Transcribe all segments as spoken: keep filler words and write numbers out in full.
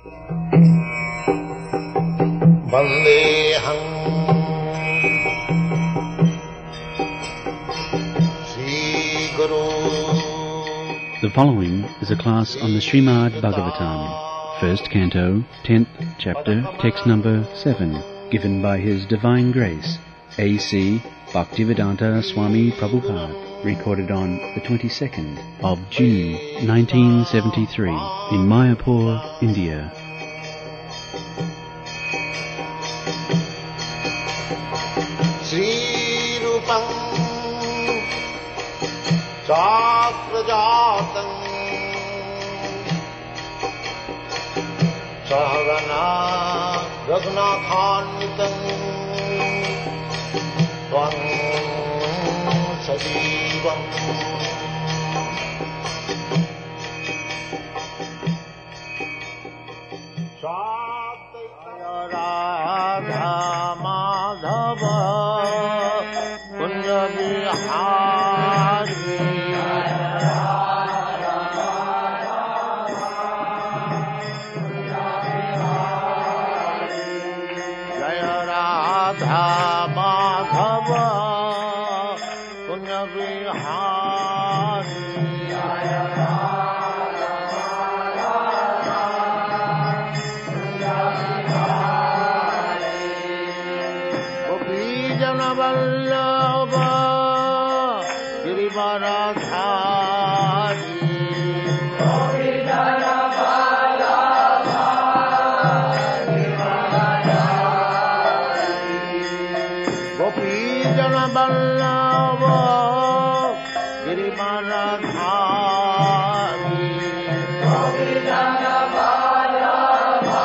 Vandeham Sri Guru. The following is a class on the Srimad Bhagavatam, first canto, tenth chapter, text number seven, given by His Divine Grace, A C Bhaktivedanta Swami Prabhupada, recorded on the twenty-second of June, nineteen seventy-three, in Mayapur, India. Sri Rupam Chakrajatam Sahagana Raghunathanvitam Tvam Sajivam Jaya Radha Madhava Kunja Bihari Jaya Radha Madhava Kunja Bihari Jaya Radha Gopi Jana Vallabha Girivaradhari Gopi Jana Vallabha Girivaradhari Gopi Jana Vallabha Girivaradhari Gopi Jana Vallabha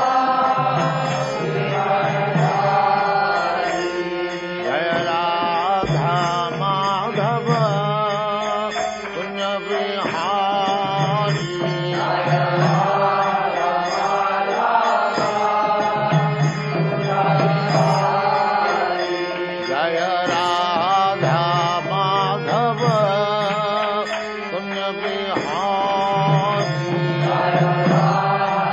Girivaradhari Jaya Radha Madhava Punya Vihari Jaya Radha Madhava Punya Vihari Jaya Radha Madhava Punya Vihari Jaya Radha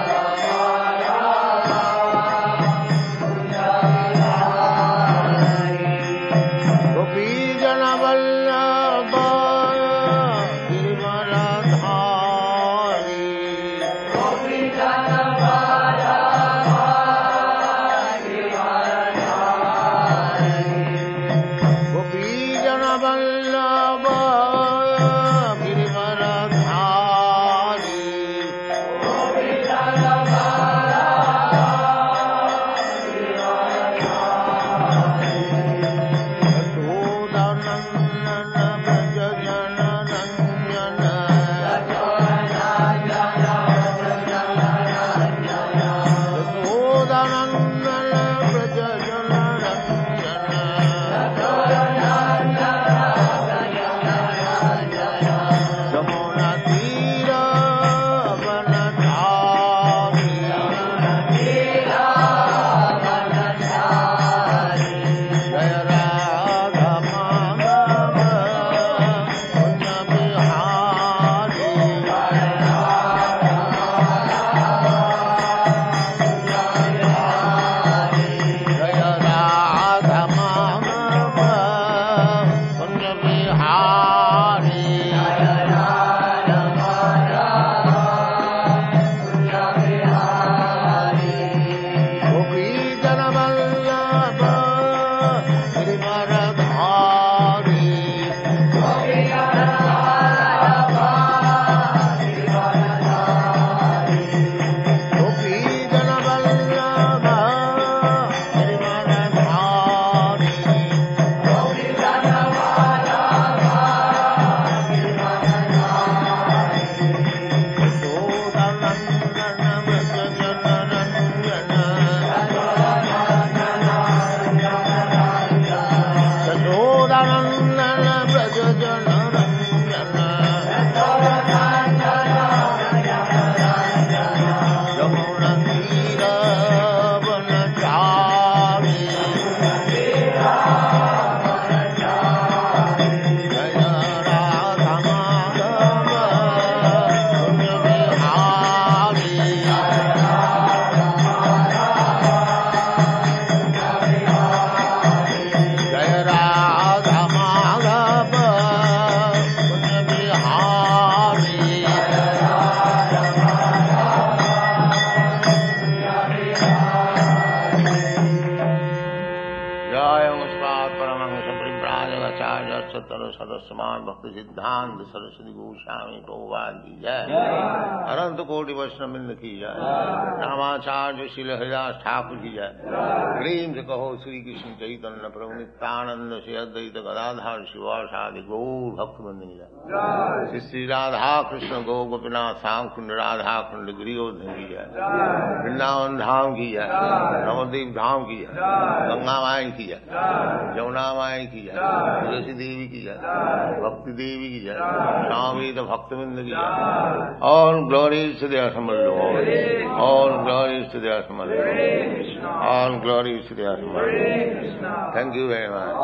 समान भक्त सिद्धांत सरस्वती गोस्वामी प्रभुपाद की जय। अनंत कोटि वैष्णववृंद की जय। रामाचार्य श्रील हरिदास ठाकुर की जय। प्रेम से कहो श्री कृष्ण चैतन्य प्रभु नित्यानंद श्री अद्वैत गदाधर शिवासादि गौर भक्तवृंद की जय। श्री श्री राधा कृष्ण गौ गोपीनाथ श्याम कुंड राधा कुंड गिरिवर्धन की जय। वृंदावन धाम की जय। नवद्वीप धाम की जय। गंगा माई की जय। जमुना माई की जय। तुलसी देवी की जय। भक्ति देवी की जय। स्वामी भक्तवृंद की जय। All glories to the Assembled Lord. All glories to the Assembled Lord. All glories to the Assembled Lord. Thank you very much.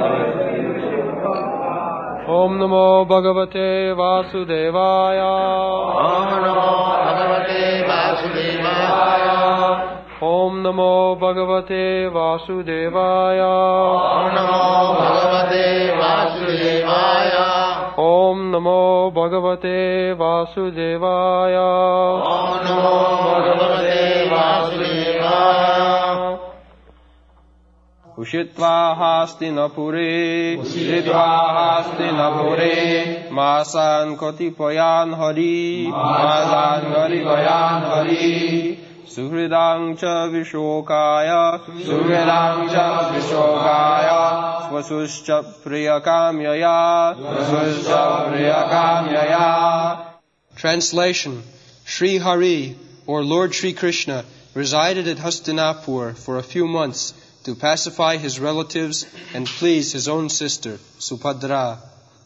Om Namo Bhagavate Vasudevaya. Om Namo Bhagavate Vasudevaya. Om Namo Bhagavate Vasudevaya. Om Namo Bhagavate Vasudevaya. Om Namo Bhagavate Vasudevaya. Om Namo Bhagavate Vasudevaya. Ushitva hastinapure, Ushitva hastinapure, Masan kotipayan hari, Masan kotipayan hari. Suhridang cha vishokaya, Suhridang cha vishokaya, Vasuscha priyakamyaya, Vasuscha priyakamyaya. Translation: Sri Hari, or Lord Sri Krishna, resided at Hastinapur for a few months to pacify his relatives and please his own sister, Subhadra.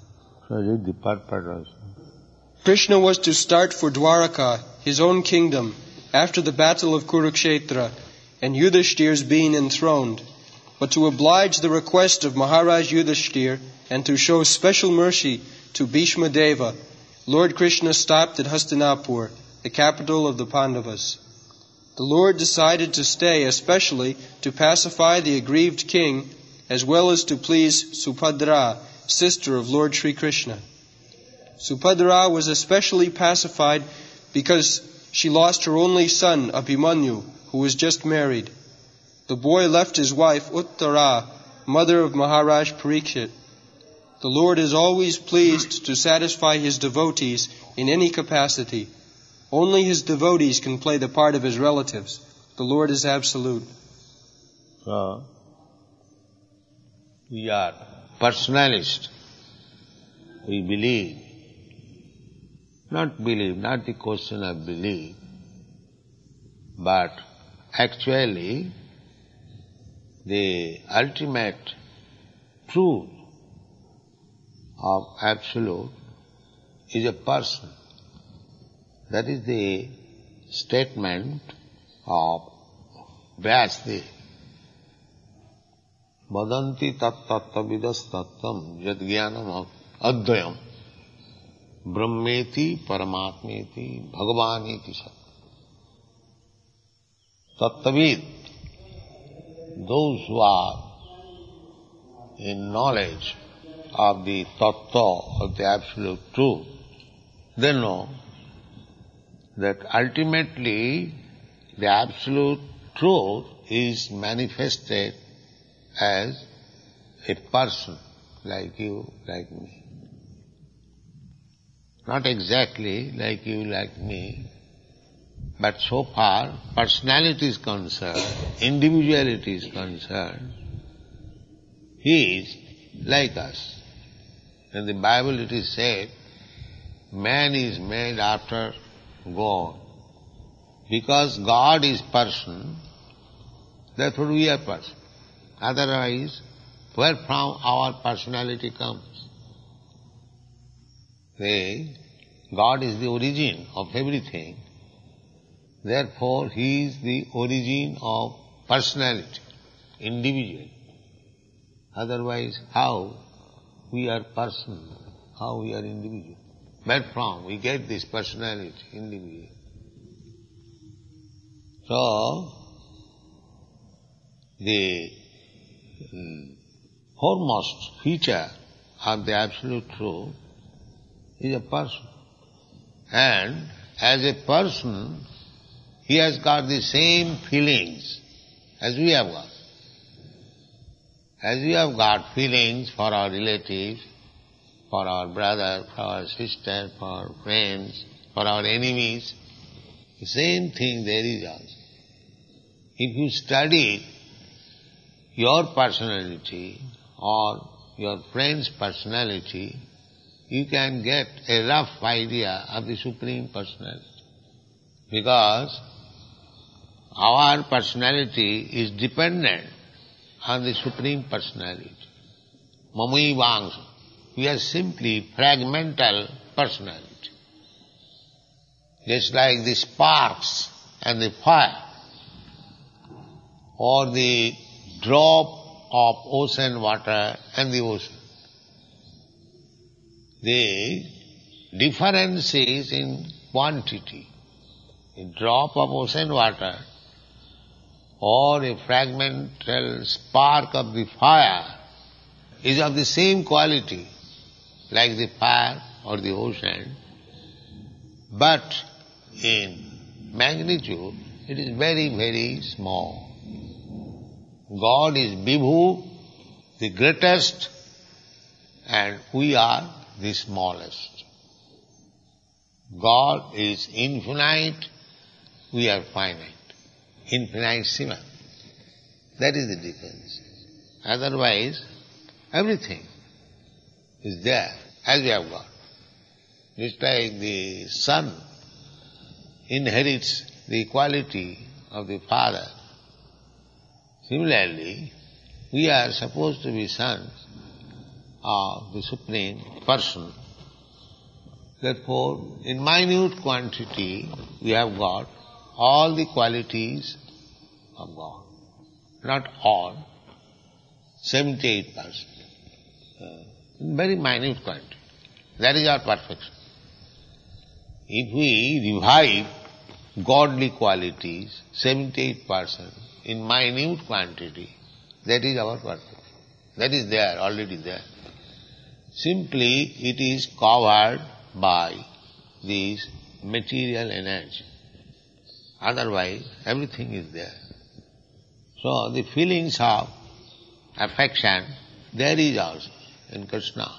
Krishna was to start for Dwaraka, his own kingdom, after the battle of Kurukshetra and Yudhishthir's being enthroned. But to oblige the request of Maharaj Yudhishthir and to show special mercy to Bhishma Deva, Lord Krishna stopped at Hastinapur, the capital of the Pandavas. The Lord decided to stay especially to pacify the aggrieved king as well as to please Subhadra, sister of Lord Sri Krishna. Subhadra was especially pacified because she lost her only son, Abhimanyu, who was just married. The boy left his wife, Uttara, mother of Maharaj Parikshit. The Lord is always pleased to satisfy His devotees in any capacity. Only His devotees can play the part of His relatives. The Lord is absolute. So, we are personalists. We believe. Not believe, not the question of belief, but actually the ultimate truth of Absolute is a person. That is the statement of Vyasdev. Vadanti tat tattavidas tattam yad jnanam advayam brahmeti paramatmeti bhagavaneti sat. Tattavid, those who are in knowledge of the tattva, of the absolute truth, they know that ultimately the absolute truth is manifested as a person like you, like me. Not exactly like you, like me, but so far personality is concerned, individuality is concerned, he is like us. In the Bible it is said, man is made after God. Because God is person, therefore we are person. Otherwise, where from our personality comes? They, God is the origin of everything. Therefore, He is the origin of personality, individual. Otherwise, how we are person, how we are individual? Where from we get this personality, individual? So, the um, foremost feature of the Absolute Truth is a person. And as a person, he has got the same feelings as we have got. As we have got feelings for our relatives, for our brother, for our sister, for our friends, for our enemies. The same thing there is also. If you study your personality or your friend's personality, you can get a rough idea of the Supreme Personality. Because our personality is dependent on the Supreme Personality. Mamai Vangsa. We are simply fragmental personality. Just like the sparks and the fire, or the drop of ocean water and the ocean. The difference is in quantity. A drop of ocean water or a fragmental spark of the fire is of the same quality like the fire or the ocean, but in magnitude it is very, very small. God is Vibhu, the greatest, and we are the smallest. God is infinite, we are finite. Infinitesimal. That is the difference. Otherwise, everything is there, as we have got. Just like the son inherits the quality of the father, similarly, we are supposed to be sons of the Supreme Person. Therefore, in minute quantity, we have got all the qualities of God. Not all, seventy-eight percent. Uh, in very minute quantity. That is our perfection. If we revive godly qualities, seventy-eight percent, in minute quantity, that is our perfection. That is there, already there. Simply it is covered by this material energy. Otherwise, everything is there. So the feelings of affection, there is also in Krishna.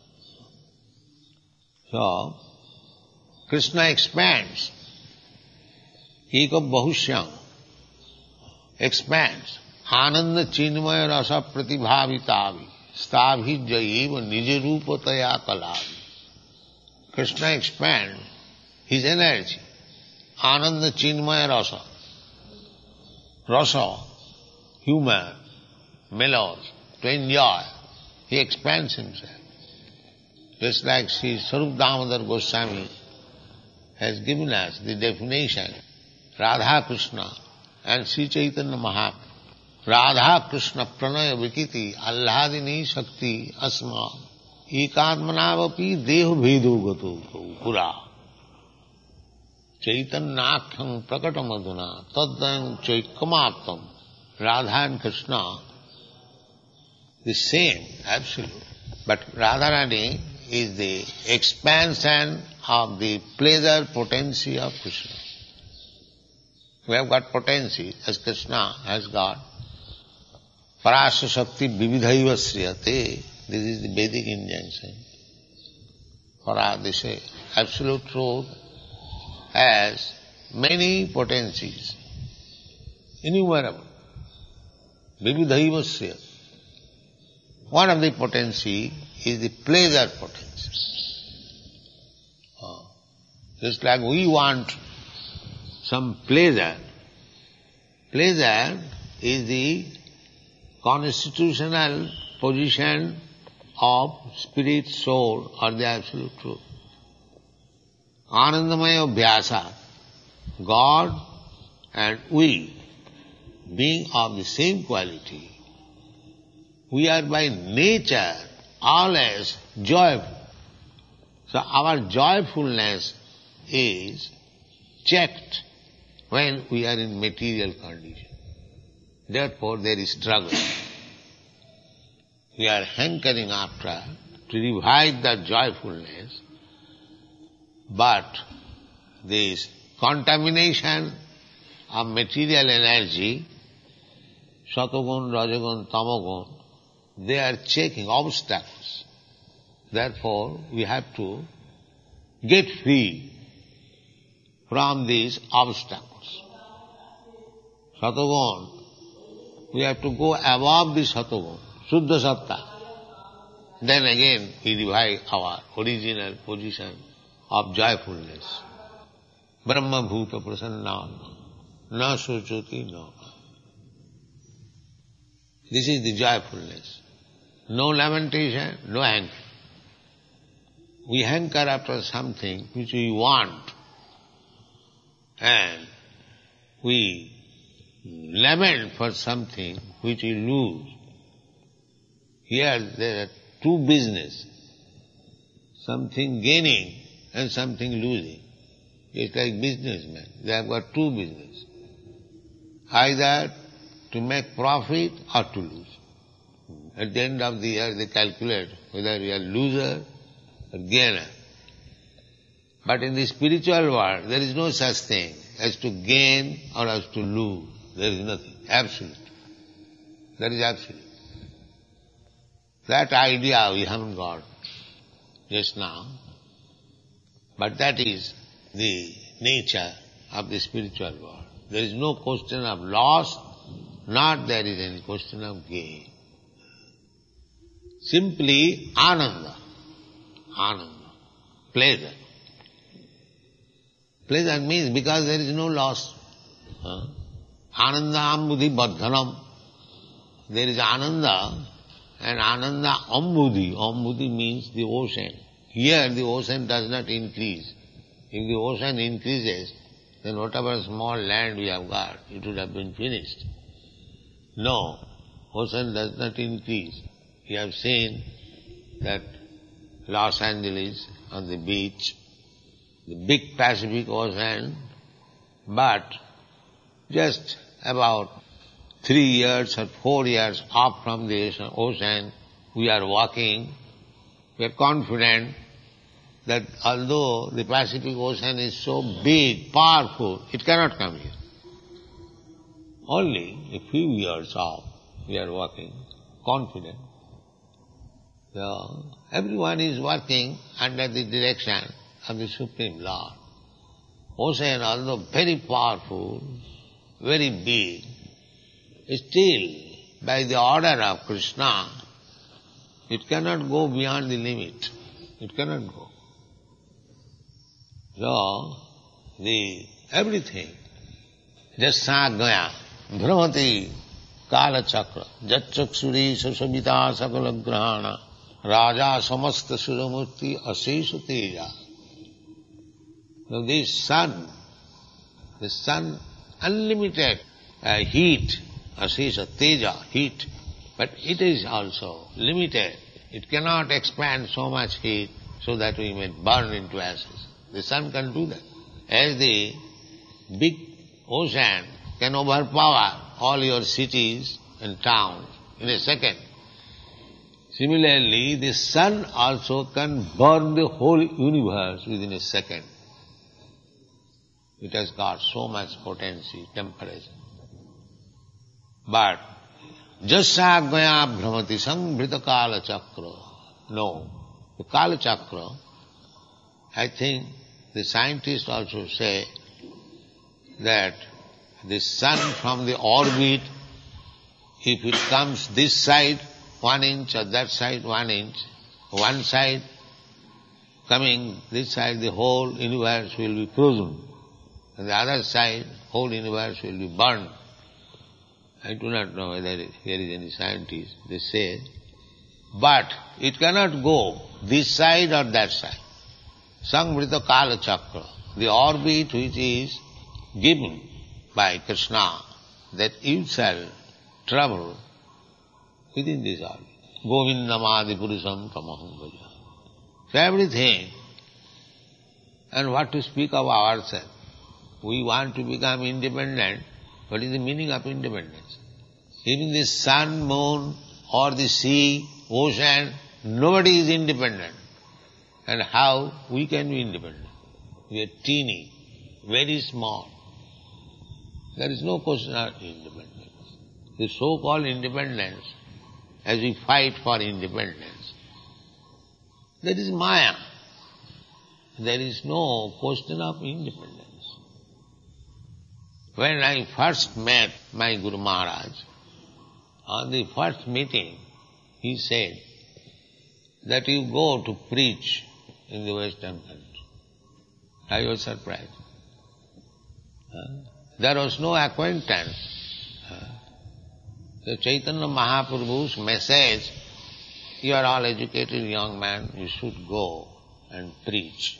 So, Krishna expands. Eka Bahushyam expands. Ananda Chinmaya Rasa Pratibhavitavi Stabhi Jaiva Nijarupataya Kalavi. Krishna expands his energy. Ananda Chinmaya Rasa. Rasa, humor, mellows, to enjoy. He expands himself. Just like Sri Sarup Damodar Goswami has given us the definition, Radha Krishna and Sri Chaitanya Mahaprabhu. Radha Krishna Pranaya Vikiti Alladini Shakti Asma Ekatmanavapi Deho Bhedo Gato Pura Chaitanyakhyam Prakatamaduna Taddayam Chaikamatam. Radha and Krishna, the same, absolute. But Radharani is the expansion of the pleasure potency of Krishna. We have got potency, as Krishna has got. Parasya Shakti Vividhaiva Sriyate. This is the Vedic injunction. Para, they say, absolute truth has many potencies, innumerable. Vividhaiva Sriyate. One of the potency is the pleasure potency. Oh. Just like we want some pleasure, pleasure is the constitutional position of spirit, soul, or the absolute truth. Anandamaya Abhyasa, God and we, being of the same quality, we are by nature always joyful. So our joyfulness is checked when we are in material condition. Therefore there is struggle. We are hankering after to revive that joyfulness, but this contamination of material energy, Satagun, Rajagun, Tamagun, they are checking obstacles. Therefore, we have to get free from these obstacles. Satagun, we have to go above the Satagun, Suddha Satta. Then again we revive our original position of joyfulness. Brahma bhuta prasanna, na sochoti no. This is the joyfulness. No lamentation, no anger. We hanker after something which we want, and we lament for something which we lose. Here there are two business, something gaining and something losing. It's like businessmen. They have got two business. Either to make profit or to lose. At the end of the year they calculate whether we are loser or gainer. But in the spiritual world there is no such thing as to gain or as to lose. There is nothing. Absolute. That is absolute. That idea we haven't got just now, but that is the nature of the spiritual world. There is no question of loss, not there is any question of gain. Simply ananda, ananda, pleasure. Pleasure means because there is no loss. Huh? Ananda ambudhi baddhanam. There is ananda, and ananda ambudhi. Ambudhi means the ocean. Here the ocean does not increase. If the ocean increases, then whatever small land we have got, it would have been finished. No, ocean does not increase. You have seen that Los Angeles on the beach, the big Pacific Ocean, but just about three years or four years off from the ocean, we are walking. We are confident that although the Pacific Ocean is so big, powerful, it cannot come here. Only a few years off, we are walking, confident. So, everyone is working under the direction of the Supreme Lord. Ocean, although very powerful, very big, still, by the order of Krishna, it cannot go beyond the limit. It cannot go. So, the everything, jasa gaya, bhramati kala chakra, jatchaksuri sasabita sakala grahana, raja samasta suramurti asesha teja. So this sun, the sun, unlimited uh, heat, asesha teja, heat, but it is also limited. It cannot expand so much heat so that we may burn into ashes. The sun can do that. As the big ocean can overpower all your cities and towns in a second, similarly the sun also can burn the whole universe within a second. It has got so much potency, temperature. But jasa gaya bhramati sambhrita kala chakra. No. The kala chakra, I think the scientists also say that the sun from the orbit, if it comes this side one inch or that side one inch, one side coming this side, the whole universe will be frozen. And the other side, whole universe will be burned. I do not know whether here is any scientist, they say. But it cannot go this side or that side. Samvrita Kala Chakra, the orbit which is given by Krishna, that you shall travel within this orbit. Govindamadi Purusam Tamaham Bhaja. So everything. And what to speak of ourselves? We want to become independent. What is the meaning of independence? Even the sun, moon, or the sea, ocean, nobody is independent. And how we can be independent? We are teeny, very small. There is no question of independence. The so-called independence, as we fight for independence, That is Maya. There is no question of independence. When I first met my Guru Maharaj, on the first meeting, he said that you go to preach in the Western country. I was surprised. There was no acquaintance. The Chaitanya Mahaprabhu's message, you are all educated young man, you should go and preach.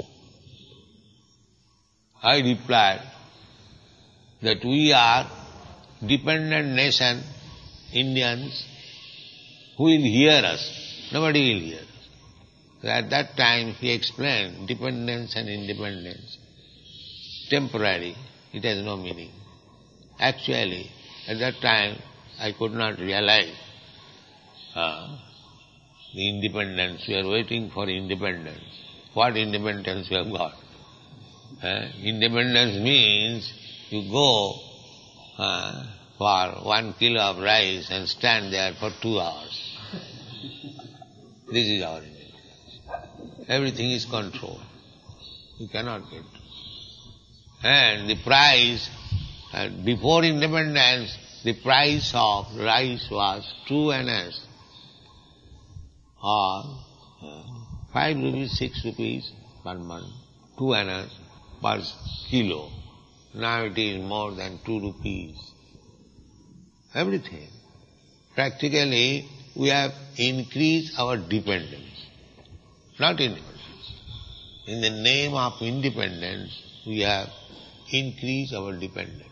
I replied that we are dependent nation, Indians, who will hear us? Nobody will hear us. So at that time he explained dependence and independence. Temporary, it has no meaning. Actually, at that time I could not realize uh, the independence. We are waiting for independence. What independence we have got? Uh, independence means you go uh, for one kilo of rice and stand there for two hours. This is our independence. Everything is controlled. You cannot get. And the price, uh, before independence, the price of rice was two annas, or uh, five rupees, six rupees per month, two annas per kilo. Now it is more than two rupees. Everything. Practically, we have increased our dependence, not independence. In the name of independence, we have increased our dependence.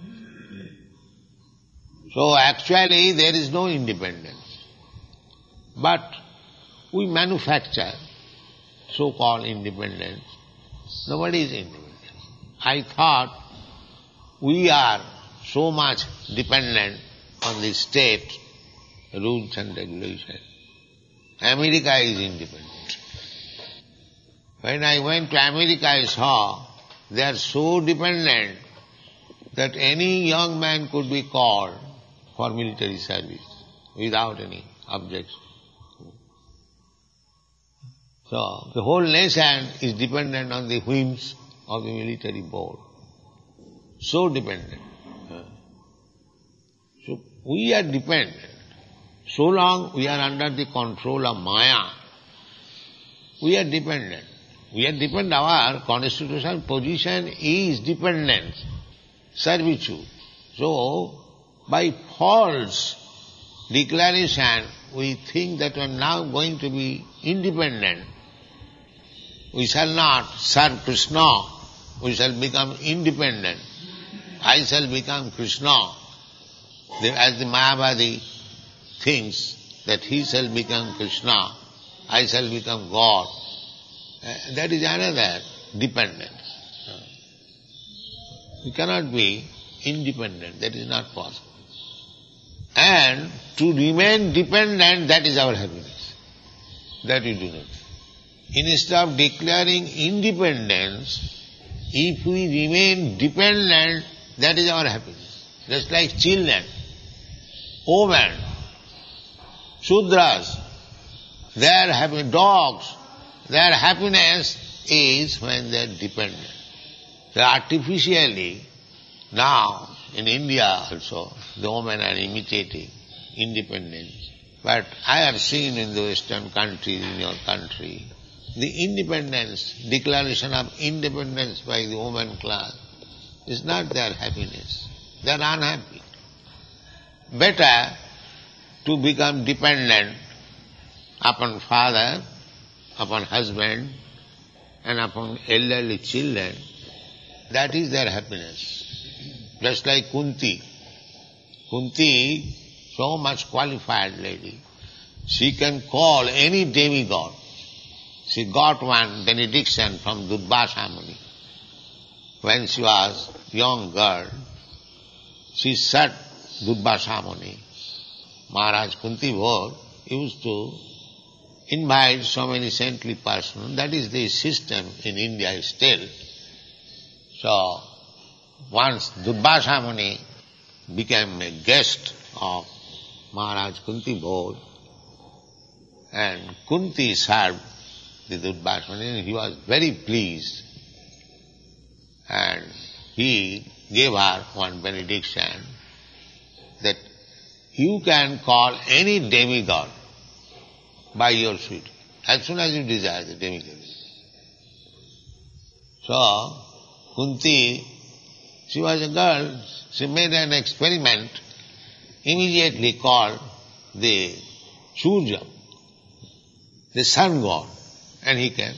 So actually, there is no independence. But we manufacture so-called independence. Nobody is independent. I thought we are so much dependent on the state rules and regulations. America is independent. When I went to America, I saw they are so dependent that any young man could be called for military service without any objection. So the whole nation is dependent on the whims of the military board. So dependent. So we are dependent. So long we are under the control of Maya, we are dependent. We are dependent. Our constitutional position is dependence, servitude. So by false declaration, we think that we are now going to be independent. We shall not serve Krishna. We shall become independent. I shall become Krishna. As the Mayavadi thinks that he shall become Krishna, I shall become God. Uh, that is another dependence. Uh, we cannot be independent. That is not possible. And to remain dependent, that is our happiness. That we do not. Instead of declaring independence, if we remain dependent, that is our happiness. Just like children, women, Shudras, their happy dogs, their happiness is when they are dependent. They artificially, now in India also, the women are imitating independence. But I have seen in the Western countries, in your country, the independence, declaration of independence by the woman class is not their happiness. They are unhappy. Better to become dependent upon father, upon husband, and upon elderly children. That is their happiness. Just like Kunti. Kunti, so much qualified lady, she can call any demigod. She got one benediction from Durvasa Muni. When she was young girl, she said Durvasa Muni, Maharaj Kunti Bhor used to invite so many saintly persons. That is the system in India still. So, once Durvasa Muni became a guest of Maharaj Kunti Bhor, and Kunti served the Durvasana, and he was very pleased. And he gave her one benediction that you can call any demigod by your sweet, as soon as you desire the demigod. So, Kunti, she was a girl, she made an experiment, immediately called the Surya, the sun god, and he came.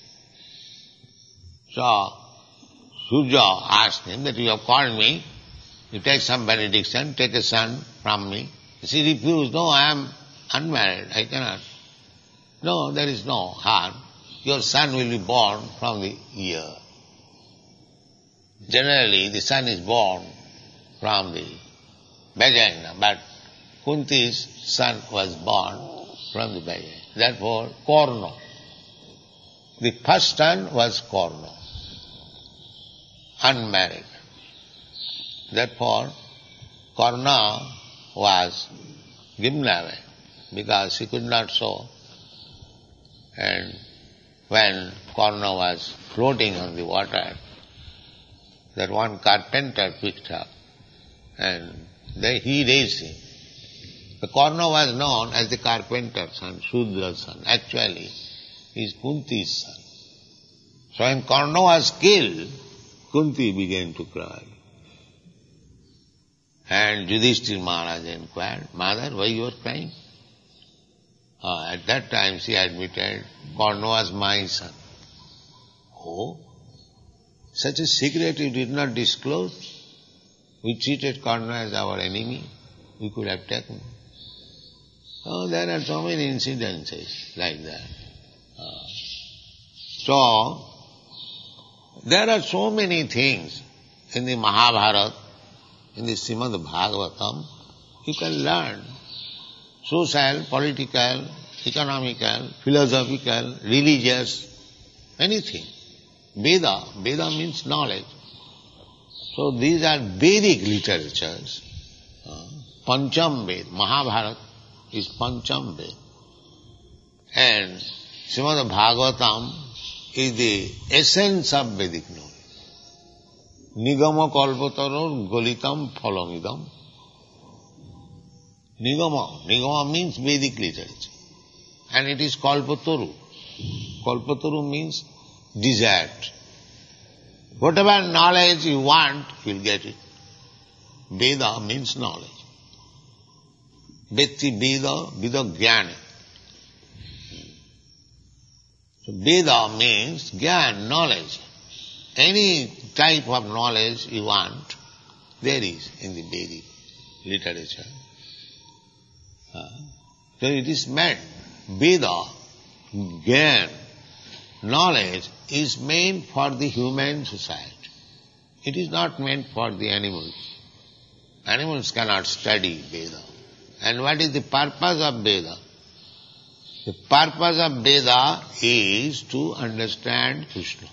So, Surya asked him that you have called me, you take some benediction, take a son from me. She refused, no, I am unmarried, I cannot. No, there is no harm. Your son will be born from the ear. Generally, the son is born from the vagina, but Kunti's son was born from the vagina. Therefore, Karna. The first son was Karna, unmarried. Therefore, Karna was given away because he could not sow. And when Karna was floating on the water, that one carpenter picked up and they, he raised him. The Karna was known as the carpenter's son, Sudra's son. Actually, he is Kunti's son. So when Karna was killed, Kunti began to cry. And Yudhishthira Maharaj inquired, Mother, why you are crying? Uh, at that time she admitted, Karna was my son. Oh, such a secret you did not disclose? We treated Karna as our enemy. We could have taken. Oh, there are so many incidences like that. Uh, so, there are so many things in the Mahabharata, in the Srimad Bhagavatam, you can learn. Social, political, economical, philosophical, religious, anything. Veda, Veda means knowledge. So these are Vedic literatures. Uh, Pancham Ved, Mahabharata is Pancham Ved. And Srimad Bhagavatam is the essence of Vedic knowledge. Nigama kalpataror golitam phalamidam. Nigama, Nigama means Vedic literature. And it is kalpataru. Kalpataru means desert. Whatever knowledge you want, you'll get it. Veda means knowledge. Vetti Veda, Veda Jnana. So Veda means Jnana, knowledge. Any type of knowledge you want, there is in the Vedic literature. Uh, so it is meant, Veda, Jnana, knowledge is meant for the human society. It is not meant for the animals. Animals cannot study Veda. And what is the purpose of Veda? The purpose of Veda is to understand Krishna.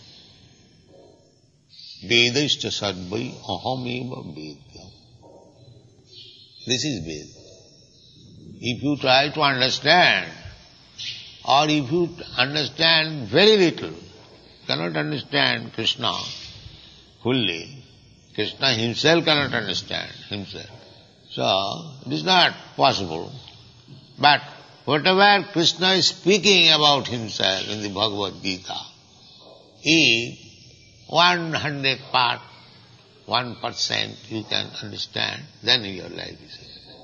Vedashcha sadvai ahameva vedya. This is Veda. If you try to understand, or if you understand very little, cannot understand Krishna fully, Krishna himself cannot understand himself. So, it is not possible. But whatever Krishna is speaking about himself in the Bhagavad Gita is one hundred part, one percent you can understand, then your life is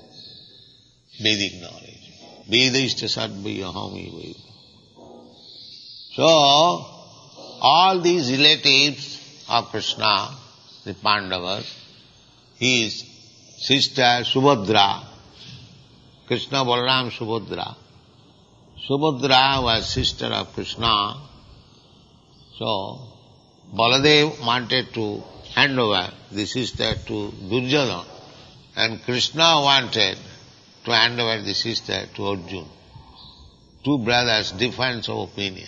Vedic knowledge. Vedashcha sadvai ahami veda. So, all these relatives of Krishna, the Pandavas, his sister Subhadra, Krishna Balaram Subhadra. Subhadra was sister of Krishna. So, Baladev wanted to hand over the sister to Duryodhana, and Krishna wanted to hand over the sister to Arjuna. Two brothers, difference of opinion.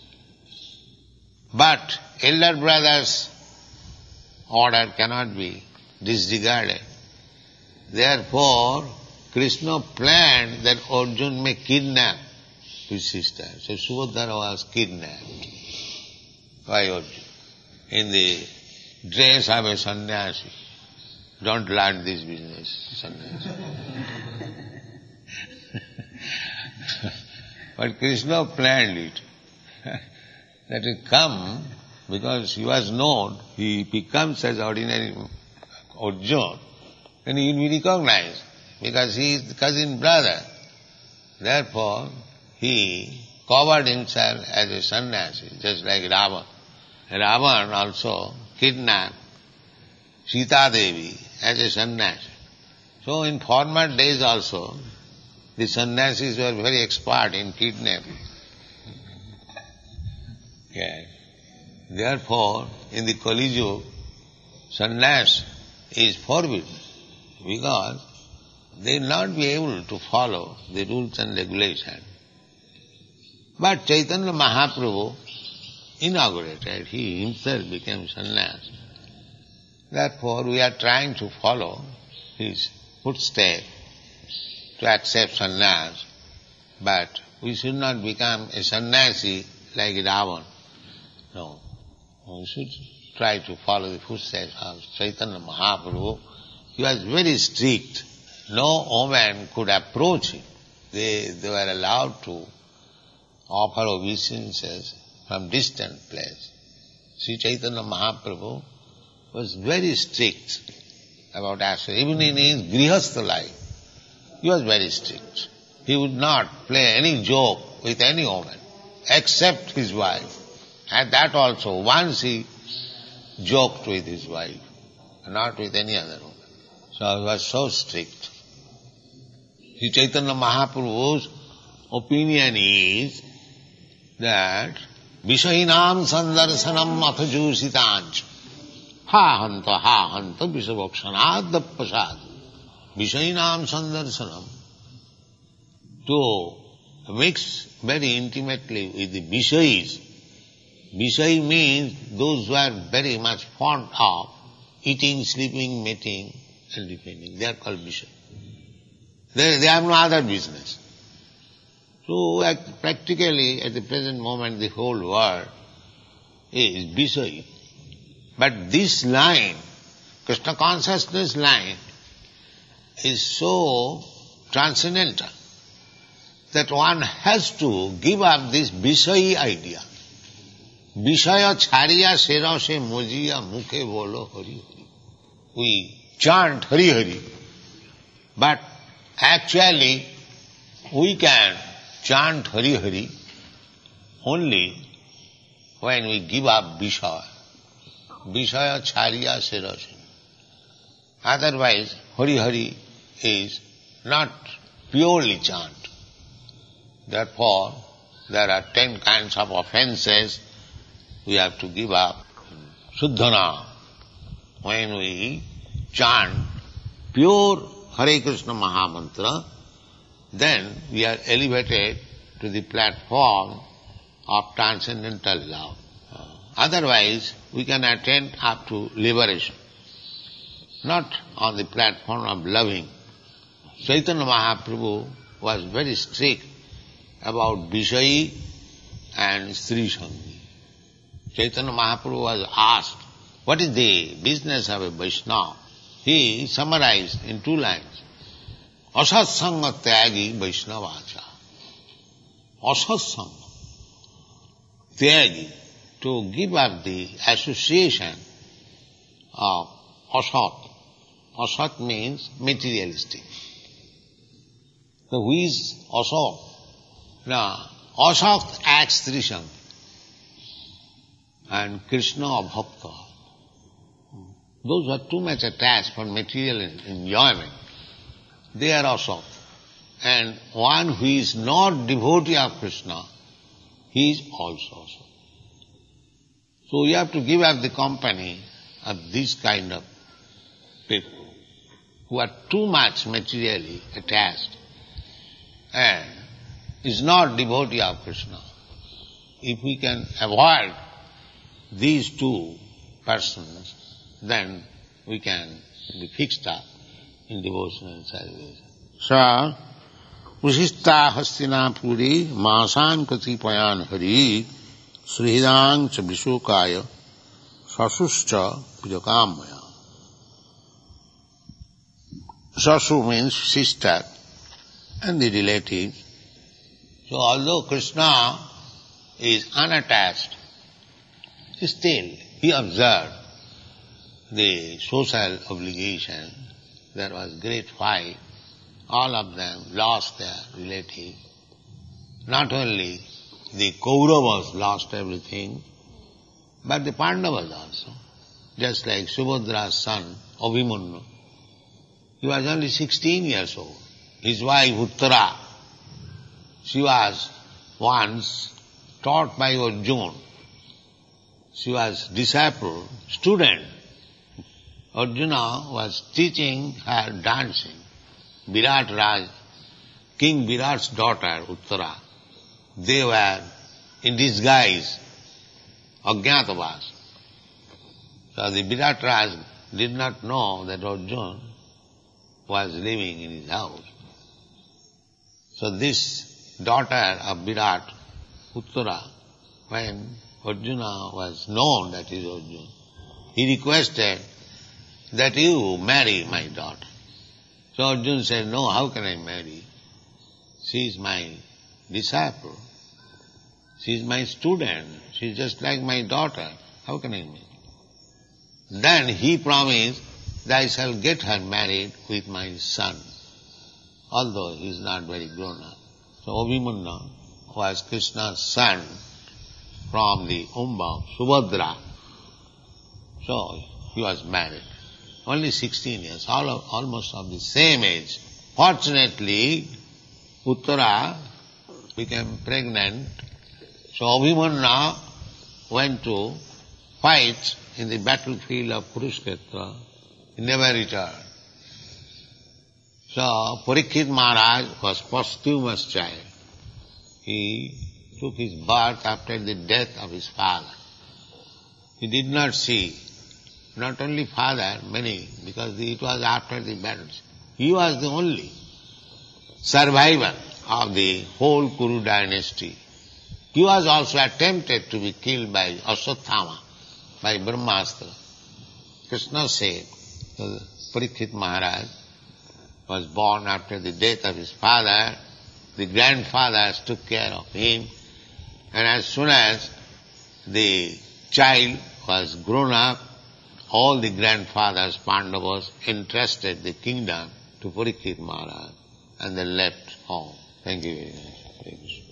But elder brother's order cannot be disregarded. Therefore, Krishna planned that Arjuna may kidnap his sister. So Subhadra was kidnapped by Arjuna in the dress of a sannyasi. Don't learn this business, sannyasi. But Krishna planned it. That will come because he was known, he becomes as ordinary Arjuna, and he will be recognized because he is the cousin brother. Therefore, he covered himself as a sannyasi, just like Ravan. Ravan also kidnapped Sita Devi as a sannyasi. So in former days also, the sannyasis were very expert in kidnapping. Yes. Therefore, in the Kali Yuga, sannyas is forbidden because they will not be able to follow the rules and regulations. But Chaitanya Mahaprabhu inaugurated, he himself became sannyas. Therefore, we are trying to follow his footsteps to accept sannyas, but we should not become a sannyasi like Ravan. No. We should try to follow the footsteps of Chaitanya Mahaprabhu. He was very strict. No woman could approach him. They, they were allowed to offer obeisances from distant place. Sri Chaitanya Mahaprabhu was very strict about action. Even in his grihastha life, he was very strict. He would not play any joke with any woman, except his wife. And that also, once he joked with his wife, not with any other woman. So he was so strict. Sri Chaitanya Mahaprabhu's opinion is that Vishainam sandarsanam athajusitanch ha hanta ha hanta visavakshana dappasad. Vishainam sandarsanam, to mix very intimately with the Vishayis. Vishai means those who are very much fond of eating, sleeping, mating and defending. They are called Vishai. They, they have no other business. So at, practically at the present moment the whole world is Vishai. But this line, Krishna consciousness line, is so transcendental that one has to give up this Vishai idea. Vishaya chhariya sera se mojiya mukhe bolo hari hari. We chant Hari Hari, but actually we can chant Hari Hari only when we give up Vishaya. Vishaya chhariya sera se. Otherwise, Hari Hari is not purely chant. Therefore, there are ten kinds of offences we have to give up. Shuddhana, when we chant pure Hare Krishna Mahamantra, then we are elevated to the platform of transcendental love. Otherwise, we can attain up to liberation, not on the platform of loving. Chaitanya Mahaprabhu was very strict about Vishayi and Sri Sangi. Chaitanya Mahaprabhu was asked, what is the business of a Vaishnava? He summarized in two lines, Asatsanga tyagi Vaishnavacha. Asatsanga, tyagi, to give up the association of asat. Asat means materialistic. So who is asat? Now, asat acts Sri Sangi and Krishna Bhakta. Those who are too much attached for material enjoyment, they are asat. And one who is not devotee of Krishna, he is also asat. So you have to give up the company of this kind of people who are too much materially attached and is not devotee of Krishna. If we can avoid these two persons, then we can be fixed up in devotion and salvation. So, Usista Hastinapuri Masan Katipayan Hari Srihidang Cha Vishokaya Sasuscha Pijakamaya. Sasu means sister and the relatives. So although Krishna is unattached, still he observed the social obligation. There was great fight. All of them lost their relative. Not only the Kauravas lost everything, but the Pandavas also. Just like Subhadra's son, Abhimanyu. He was only sixteen years old. His wife, Uttara, she was once taught by Arjuna. She was disciple, student. Arjuna was teaching her dancing. Virat Raj, King Virat's daughter, Uttara, they were in disguise, Ajñatavas. So the Virat Raj did not know that Arjuna was living in his house. So this daughter of Virat, Uttara, when Arjuna was known that he is Arjuna, he requested that you marry my daughter. So Arjuna said, no, how can I marry? She is my disciple. She is my student. She is just like my daughter. How can I marry? Then he promised that I shall get her married with my son, although he is not very grown up. So Abhimanyu was Krishna's son from the womb of Subhadra. So he was married. Only sixteen years, all of, almost of the same age. Fortunately, Uttara became pregnant. So Abhimanyu went to fight in the battlefield of Kurukshetra. He never returned. So Parikshit Maharaj was posthumous child. He took his birth after the death of his father. He did not see not only father, many, because it was after the battles. He was the only survivor of the whole Kuru dynasty. He was also attempted to be killed by Ashwatthama, by Brahmastra. Krishna said, Parikshit Maharaj was born after the death of his father. The grandfathers took care of him, and as soon as the child was grown up, all the grandfathers, Pandavas, entrusted the kingdom to Parikshit Maharaj, and they left home. Thank you very much.